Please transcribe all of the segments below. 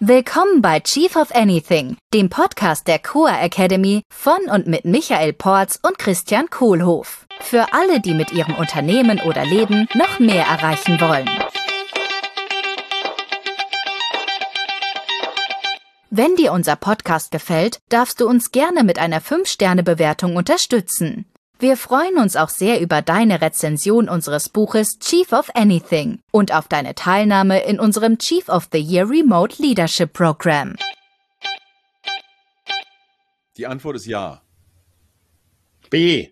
Willkommen bei Chief of Anything, dem Podcast der Coa Academy von und mit Michael Porz und Christian Kohlhoff. Für alle, die mit ihrem Unternehmen oder Leben noch mehr erreichen wollen. Wenn dir unser Podcast gefällt, darfst du uns gerne mit einer 5-Sterne-Bewertung unterstützen. Wir freuen uns auch sehr über deine Rezension unseres Buches Chief of Anything und auf deine Teilnahme in unserem Chief of the Year Remote Leadership Program. Die Antwort ist ja. B.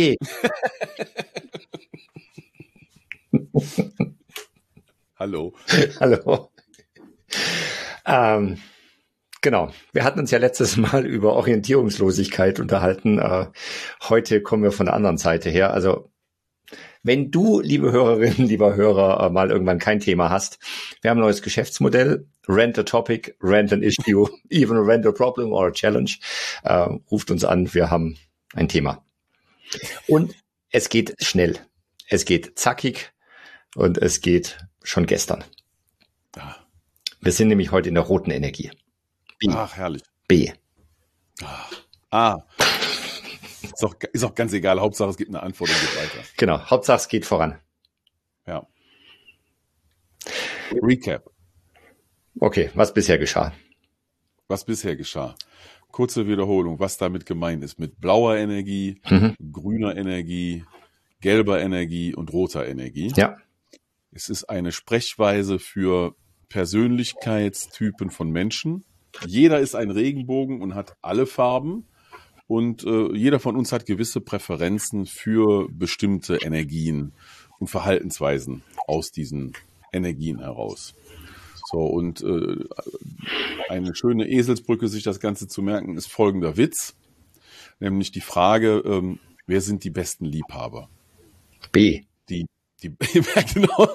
Hallo. Hallo. Genau, wir hatten uns ja letztes Mal über Orientierungslosigkeit unterhalten. Heute kommen wir von der anderen Seite her. Also wenn du, liebe Hörerinnen, lieber Hörer, mal irgendwann kein Thema hast, wir haben ein neues Geschäftsmodell. Rent a topic, rent an issue, even rent a problem or a challenge. Ruft uns an, wir haben ein Thema. Und es geht schnell. Es geht zackig und es geht schon gestern. Wir sind nämlich heute in der roten Energie. B. Ach, herrlich. B. Ist auch ganz egal. Hauptsache, es gibt eine Antwort und geht weiter. Genau. Hauptsache, es geht voran. Ja. Recap. Okay. Was bisher geschah? Kurze Wiederholung, was damit gemeint ist. Mit blauer Energie, grüner Energie, gelber Energie und roter Energie. Ja. Es ist eine Sprechweise für Persönlichkeitstypen von Menschen. Jeder ist ein Regenbogen und hat alle Farben und jeder von uns hat gewisse Präferenzen für bestimmte Energien und Verhaltensweisen aus diesen Energien heraus. So, und eine schöne Eselsbrücke, sich das Ganze zu merken, ist folgender Witz, nämlich die Frage, wer sind die besten Liebhaber? B. Ja, genau.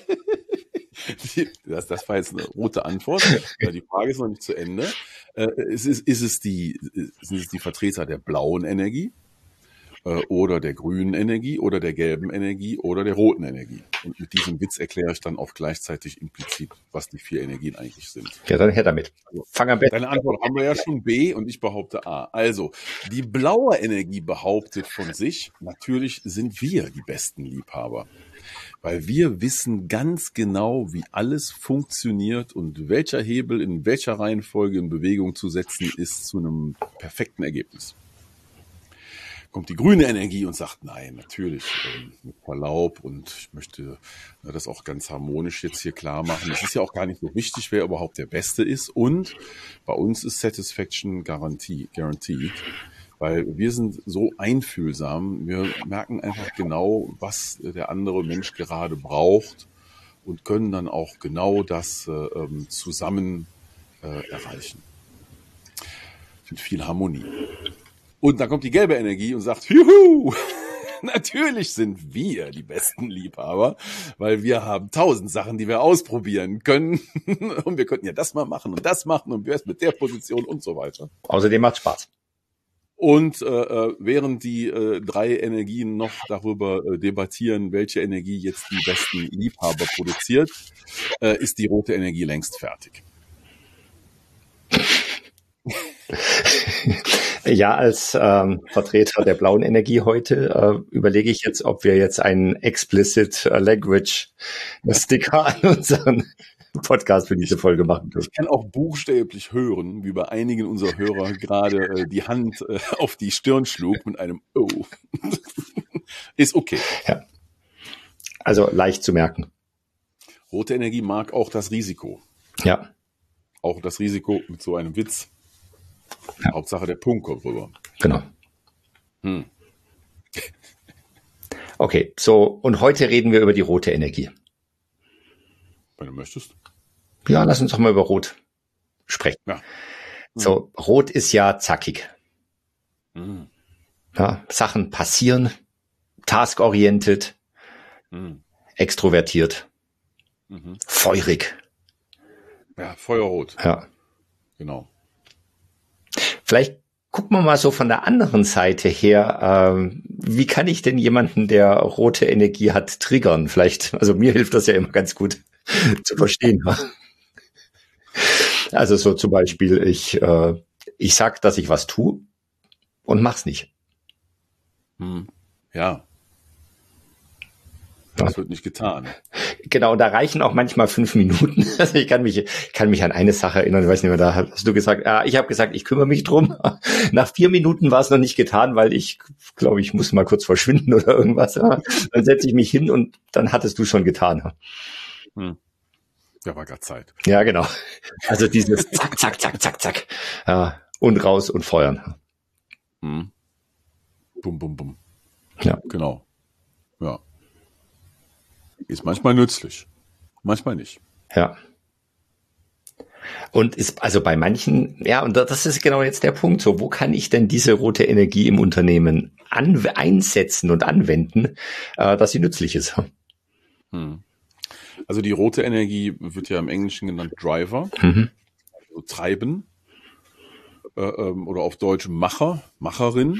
Das war jetzt eine rote Antwort. Die Frage ist noch nicht zu Ende. Sind es die Vertreter der blauen Energie oder der grünen Energie oder der gelben Energie oder der roten Energie? Und mit diesem Witz erkläre ich dann auch gleichzeitig implizit, was die 4 Energien eigentlich sind. Ja, dann her damit. Fang am besten. Deine Antwort haben wir ja schon B und ich behaupte A. Also, die blaue Energie behauptet von sich, natürlich sind wir die besten Liebhaber. Weil wir wissen ganz genau, wie alles funktioniert und welcher Hebel in welcher Reihenfolge in Bewegung zu setzen ist zu einem perfekten Ergebnis. Kommt die grüne Energie und sagt, nein, natürlich, mit Verlaub, und ich möchte das auch ganz harmonisch jetzt hier klar machen. Es ist ja auch gar nicht so wichtig, wer überhaupt der Beste ist, und bei uns ist Satisfaction guaranteed. Weil wir sind so einfühlsam, wir merken einfach genau, was der andere Mensch gerade braucht und können dann auch genau das zusammen erreichen. Mit viel Harmonie. Und dann kommt die gelbe Energie und sagt, juhu, natürlich sind wir die besten Liebhaber, weil wir haben 1000 Sachen, die wir ausprobieren können. Und wir könnten ja das mal machen und das machen und wer ist mit der Position und so weiter. Außerdem macht Spaß. Und während die 3 Energien noch darüber debattieren, welche Energie jetzt die besten Liebhaber produziert, ist die rote Energie längst fertig. Ja, als Vertreter der blauen Energie heute überlege ich jetzt, ob wir jetzt einen Explicit Language Sticker an unseren Podcast für diese Folge machen dürfen. Ich kann auch buchstäblich hören, wie bei einigen unserer Hörer gerade die Hand auf die Stirn schlug mit einem Oh. Ist okay. Ja. Also leicht zu merken. Rote Energie mag auch das Risiko. Ja. Auch das Risiko mit so einem Witz. Ja. Hauptsache der Punkt kommt rüber. Genau. Okay, so, und heute reden wir über die rote Energie. Wenn du möchtest. Ja, lass uns doch mal über Rot sprechen. Ja. So, Rot ist ja zackig. Ja, Sachen passieren, taskorientiert, extrovertiert, feurig. Ja, Feuerrot. Ja. Genau. Vielleicht gucken wir mal so von der anderen Seite her, wie kann ich denn jemanden, der rote Energie hat, triggern? Vielleicht, also mir hilft das ja immer ganz gut zu verstehen. Also so zum Beispiel, ich sag, dass ich was tue und mach's nicht. Ja. Das wird nicht getan. Genau, da reichen auch manchmal 5 Minuten. Also ich kann mich an eine Sache erinnern, ich weiß nicht mehr, da hast du gesagt, ich habe gesagt, ich kümmere mich drum. Nach 4 Minuten war es noch nicht getan, weil ich glaube, ich muss mal kurz verschwinden oder irgendwas. Dann setze ich mich hin und dann hattest du schon getan. Ja, war gerade Zeit. Ja, genau. Also dieses zack, zack, zack, zack, zack. Ja, und raus und feuern. Bum, bum, bum. Ja. Genau. Ja. Ist manchmal nützlich, manchmal nicht. Ja. Und ist also bei manchen, ja, und das ist genau jetzt der Punkt, so, wo kann ich denn diese rote Energie im Unternehmen einsetzen und anwenden, dass sie nützlich ist? Also die rote Energie wird ja im Englischen genannt Driver, also Treiben, oder auf Deutsch Macher, Macherin.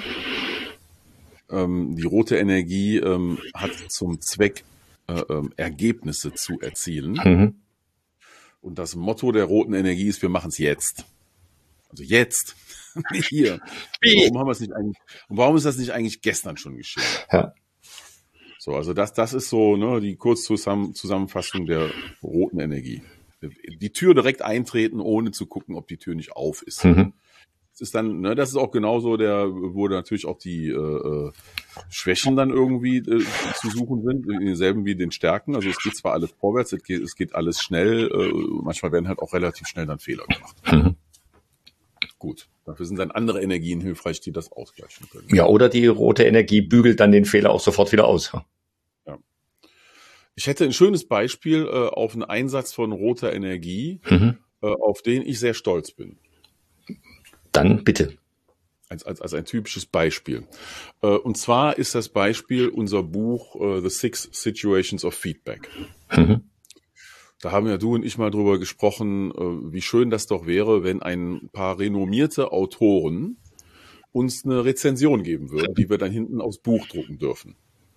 Die rote Energie hat zum Zweck, Ergebnisse zu erzielen. Und das Motto der roten Energie ist, wir machen es jetzt. Also jetzt. Hier. Warum ist das nicht eigentlich gestern schon geschehen? Ja. So, also das ist so, ne, die Kurzzusammenfassung der roten Energie. Die Tür direkt eintreten, ohne zu gucken, ob die Tür nicht auf ist. Das ist dann, ne, das ist auch genauso wo natürlich auch die Schwächen dann irgendwie zu suchen sind, dieselben wie den Stärken. Also es geht zwar alles vorwärts, es geht alles schnell, manchmal werden halt auch relativ schnell dann Fehler gemacht. Gut, dafür sind dann andere Energien hilfreich, die das ausgleichen können. Ja, oder die rote Energie bügelt dann den Fehler auch sofort wieder aus. Ja. Ich hätte ein schönes Beispiel auf einen Einsatz von roter Energie, auf den ich sehr stolz bin. Dann bitte. Als ein typisches Beispiel. Und zwar ist das Beispiel unser Buch The 6 Situations of Feedback. Da haben ja du und ich mal drüber gesprochen, wie schön das doch wäre, wenn ein paar renommierte Autoren uns eine Rezension geben würden, die wir dann hinten aufs Buch drucken dürfen.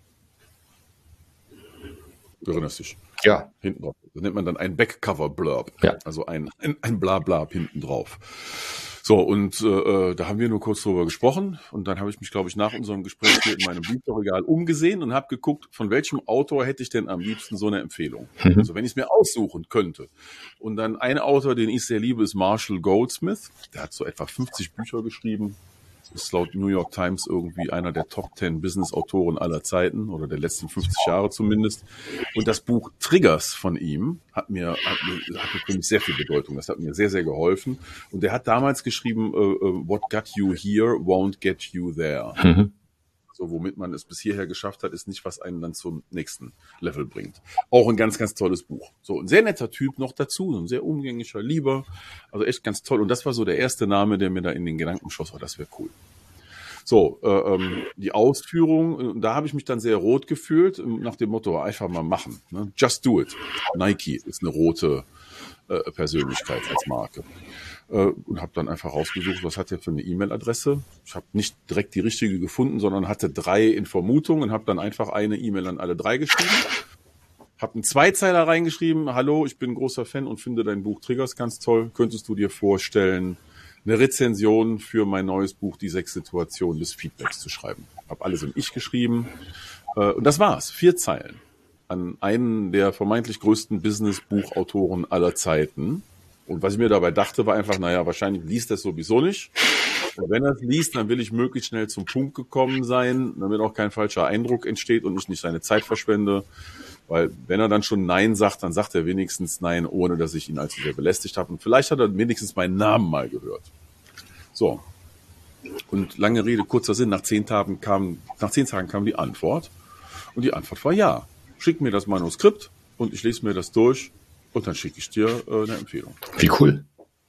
Du erinnerst dich? Ja. Hinten drauf. Das nennt man dann ein Backcover-Blurb. Ja. Also ein Blablab hinten drauf. So, und da haben wir nur kurz drüber gesprochen und dann habe ich mich, glaube ich, nach unserem Gespräch hier in meinem Bücherregal umgesehen und habe geguckt, von welchem Autor hätte ich denn am liebsten so eine Empfehlung. Also wenn ich es mir aussuchen könnte. Und dann ein Autor, den ich sehr liebe, ist Marshall Goldsmith. Der hat so etwa 50 Bücher geschrieben. Ist laut New York Times irgendwie einer der Top 10 Business-Autoren aller Zeiten oder der letzten 50 Jahre zumindest. Und das Buch Triggers von ihm hat mir für mich sehr viel Bedeutung. Das hat mir sehr, sehr geholfen. Und er hat damals geschrieben, What got you here won't get you there. So, womit man es bis hierher geschafft hat, ist nicht, was einen dann zum nächsten Level bringt. Auch ein ganz, ganz tolles Buch. So, ein sehr netter Typ noch dazu, so ein sehr umgänglicher, lieber, also echt ganz toll. Und das war so der erste Name, der mir da in den Gedanken schoss, oh, das wäre cool. So, die Ausführung, da habe ich mich dann sehr rot gefühlt, nach dem Motto, einfach mal machen. Ne? Just do it. Nike ist eine rote Persönlichkeit als Marke. Und habe dann einfach rausgesucht, was hat er für eine E-Mail-Adresse. Ich habe nicht direkt die richtige gefunden, sondern hatte 3 in Vermutung und habe dann einfach eine E-Mail an alle 3 geschrieben. Habe einen Zweizeiler reingeschrieben, hallo, ich bin großer Fan und finde dein Buch Triggers ganz toll. Könntest du dir vorstellen, eine Rezension für mein neues Buch, die 6 Situationen des Feedbacks zu schreiben? Habe alles im Ich geschrieben und das war's, 4 Zeilen an einen der vermeintlich größten Business-Buchautoren aller Zeiten. Und was ich mir dabei dachte, war einfach, naja, wahrscheinlich liest er es sowieso nicht. Und wenn er es liest, dann will ich möglichst schnell zum Punkt gekommen sein, damit auch kein falscher Eindruck entsteht und ich nicht seine Zeit verschwende. Weil wenn er dann schon Nein sagt, dann sagt er wenigstens Nein, ohne dass ich ihn allzu sehr belästigt habe. Und vielleicht hat er wenigstens meinen Namen mal gehört. So. Und lange Rede, kurzer Sinn, nach 10 Tagen kam die Antwort. Und die Antwort war ja. Schick mir das Manuskript und ich lese mir das durch. Und dann schicke ich dir eine Empfehlung. Wie cool.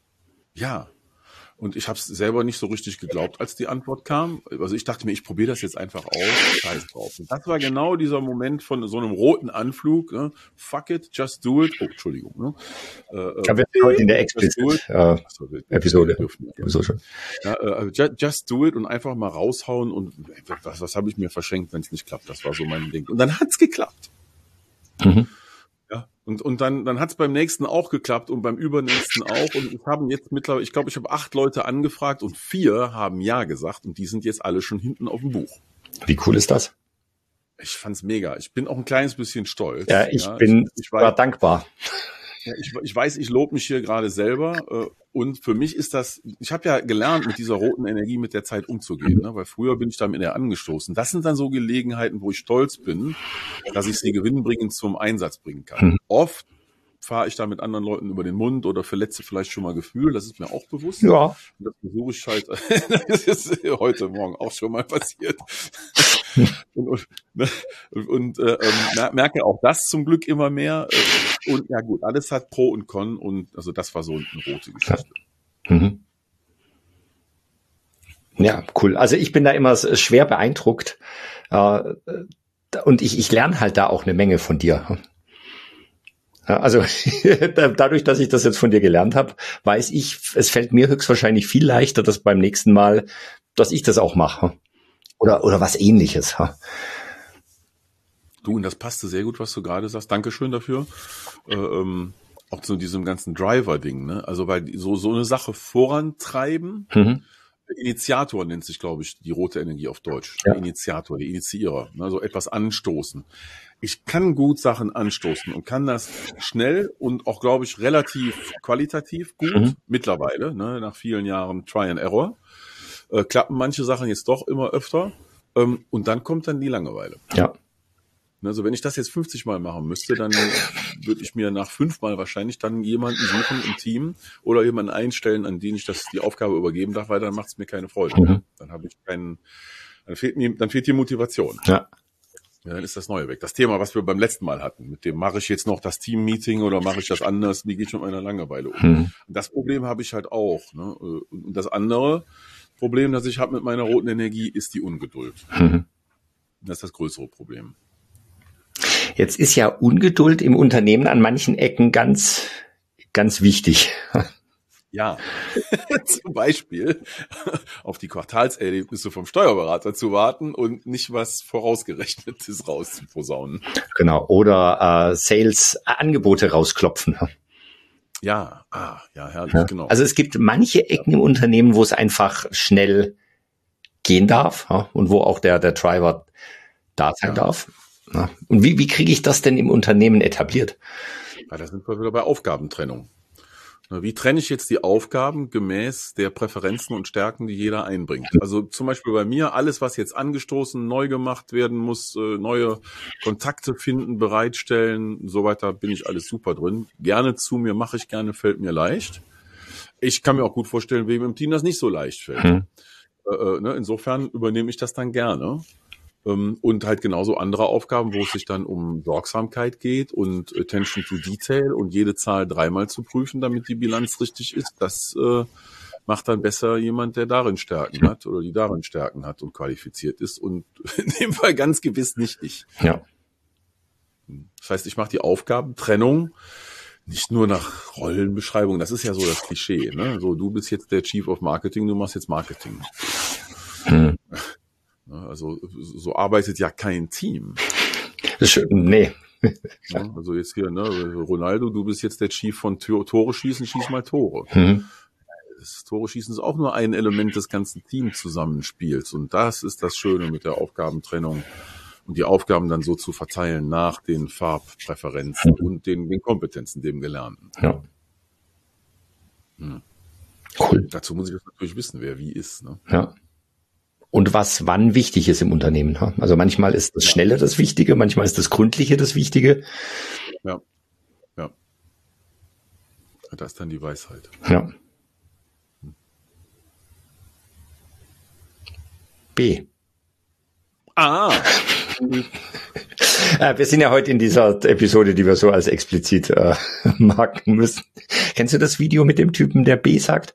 Ja. Und ich habe es selber nicht so richtig geglaubt, als die Antwort kam. Also ich dachte mir, ich probiere das jetzt einfach aus. Scheiß drauf. Und das war genau dieser Moment von so einem roten Anflug. Ne? Fuck it, just do it. Oh, Entschuldigung. Ne? Da wird heute in der Explicit-Episode. Just do it und einfach mal raushauen. Und was habe ich mir verschenkt, wenn es nicht klappt? Das war so mein Ding. Und dann hat's geklappt. Und dann hat es beim nächsten auch geklappt und beim übernächsten auch. Und ich habe jetzt mittlerweile, ich glaube, ich habe 8 Leute angefragt und 4 haben ja gesagt und die sind jetzt alle schon hinten auf dem Buch. Wie cool ist das? Ich fand's mega. Ich bin auch ein kleines bisschen stolz. Ja, ich war dankbar. Ja, ich weiß, ich lobe mich hier gerade selber. Und für mich ist das, ich habe ja gelernt, mit dieser roten Energie mit der Zeit umzugehen, ne? Weil früher bin ich damit eher angestoßen. Das sind dann so Gelegenheiten, wo ich stolz bin, dass ich sie gewinnbringend zum Einsatz bringen kann. Oft fahre ich da mit anderen Leuten über den Mund oder verletze vielleicht schon mal Gefühl, das ist mir auch bewusst. Ja. Und das versuche ich halt, das ist heute Morgen auch schon mal passiert. und merke auch das zum Glück immer mehr. Und ja gut, alles hat Pro und Con und also das war so eine rote Geschichte. Mhm. Ja, cool. Also ich bin da immer schwer beeindruckt und ich lerne halt da auch eine Menge von dir. Ja, also dadurch, dass ich das jetzt von dir gelernt habe, weiß ich, es fällt mir höchstwahrscheinlich viel leichter, das beim nächsten Mal, dass ich das auch mache. Oder was Ähnliches. Du, und das passte sehr gut, was du gerade sagst. Dankeschön dafür. Auch zu diesem ganzen Driver-Ding, ne? Also weil so eine Sache vorantreiben. Initiator nennt sich, glaube ich, die rote Energie auf Deutsch. Ja. Der Initiator, der Initiierer. Also etwas anstoßen. Ich kann gut Sachen anstoßen und kann das schnell und auch, glaube ich, relativ qualitativ gut mittlerweile, ne, nach vielen Jahren Try and Error. Klappen manche Sachen jetzt doch immer öfter. Und dann kommt dann die Langeweile. Ja. Also wenn ich das jetzt 50 Mal machen müsste, dann würde ich mir nach 5 Mal wahrscheinlich dann jemanden suchen im Team oder jemanden einstellen, an den ich die Aufgabe übergeben darf, weil dann macht es mir keine Freude. Dann habe ich dann fehlt die Motivation. Ja, dann ist das Neue weg. Das Thema, was wir beim letzten Mal hatten, mit dem mache ich jetzt noch das Team-Meeting oder mache ich das anders, wie gehe ich mit meiner Langeweile um? Das Problem habe ich halt auch. Ne? Und das andere Problem, das ich habe mit meiner roten Energie, ist die Ungeduld. Das ist das größere Problem. Jetzt ist ja Ungeduld im Unternehmen an manchen Ecken ganz, ganz wichtig. Ja, zum Beispiel auf die Quartalsergebnisse vom Steuerberater zu warten und nicht was Vorausgerechnetes rauszuposaunen. Genau, oder Sales-Angebote rausklopfen. Ja, herrlich, ja. Genau. Also es gibt manche Ecken im Unternehmen, wo es einfach schnell gehen darf, ja, und wo auch der Driver da sein darf. Ja. Und wie kriege ich das denn im Unternehmen etabliert? Ja, da sind wir wieder bei Aufgabentrennung. Wie trenne ich jetzt die Aufgaben gemäß der Präferenzen und Stärken, die jeder einbringt? Also zum Beispiel bei mir, alles, was jetzt angestoßen, neu gemacht werden muss, neue Kontakte finden, bereitstellen, so weiter, bin ich alles super drin. Gerne zu mir, mache ich gerne, fällt mir leicht. Ich kann mir auch gut vorstellen, wem im Team das nicht so leicht fällt. Insofern übernehme ich das dann gerne. Und halt genauso andere Aufgaben, wo es sich dann um Sorgsamkeit geht und Attention to Detail und jede Zahl 3-mal zu prüfen, damit die Bilanz richtig ist. Das macht dann besser jemand, der darin Stärken hat oder die darin Stärken hat und qualifiziert ist. Und in dem Fall ganz gewiss nicht ich. Ja. Das heißt, ich mache die Aufgabentrennung nicht nur nach Rollenbeschreibung. Das ist ja so das Klischee. Ne? So, du bist jetzt der Chief of Marketing, du machst jetzt Marketing. Also so arbeitet ja kein Team. Nee. Ja, also jetzt hier, ne, Ronaldo, du bist jetzt der Chief von Tore schießen, schieß mal Tore. Das Tore schießen ist auch nur ein Element des ganzen Teamzusammenspiels. Und das ist das Schöne mit der Aufgabentrennung und die Aufgaben dann so zu verteilen nach den Farbpräferenzen und den Kompetenzen, dem Gelernten. Ja. Cool. Dazu muss ich das natürlich wissen, wer wie ist. Ne? Ja. Und was wann wichtig ist im Unternehmen. Also manchmal ist das Schnelle das Wichtige, manchmal ist das Gründliche das Wichtige. Ja. Das ist dann die Weisheit. Ja. B. Wir sind ja heute in dieser Episode, die wir so als explizit marken müssen. Kennst du das Video mit dem Typen, der B sagt?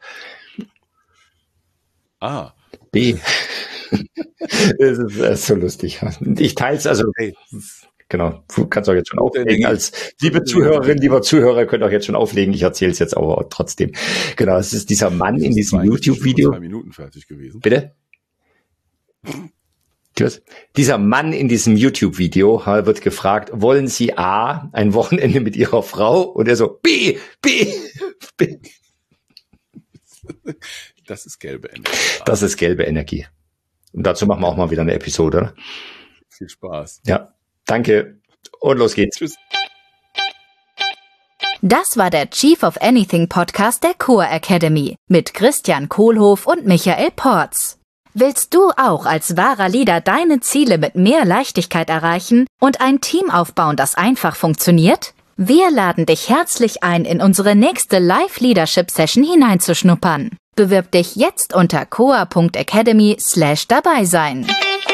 B. Das ist so lustig. Ich teile es, also genau, du kannst auch jetzt schon auflegen. Als liebe Zuhörerin, lieber Zuhörer, könnt auch jetzt schon auflegen. Ich erzähle es jetzt aber trotzdem. Genau, es ist dieser Mann in diesem YouTube-Video. 2 Minuten fertig gewesen. Bitte? Gut. Dieser Mann in diesem YouTube-Video wird gefragt, wollen Sie A, ein Wochenende mit Ihrer Frau? Und er so, B. Das ist gelbe Energie. Das ist gelbe Energie. Und dazu machen wir auch mal wieder eine Episode, oder? Viel Spaß. Ja, danke. Und los geht's. Tschüss. Das war der Chief of Anything Podcast der Core Academy mit Christian Kohlhoff und Michael Porz. Willst du auch als wahrer Leader deine Ziele mit mehr Leichtigkeit erreichen und ein Team aufbauen, das einfach funktioniert? Wir laden dich herzlich ein, in unsere nächste Live-Leadership-Session hineinzuschnuppern. Bewirb dich jetzt unter coa.academy/dabei sein.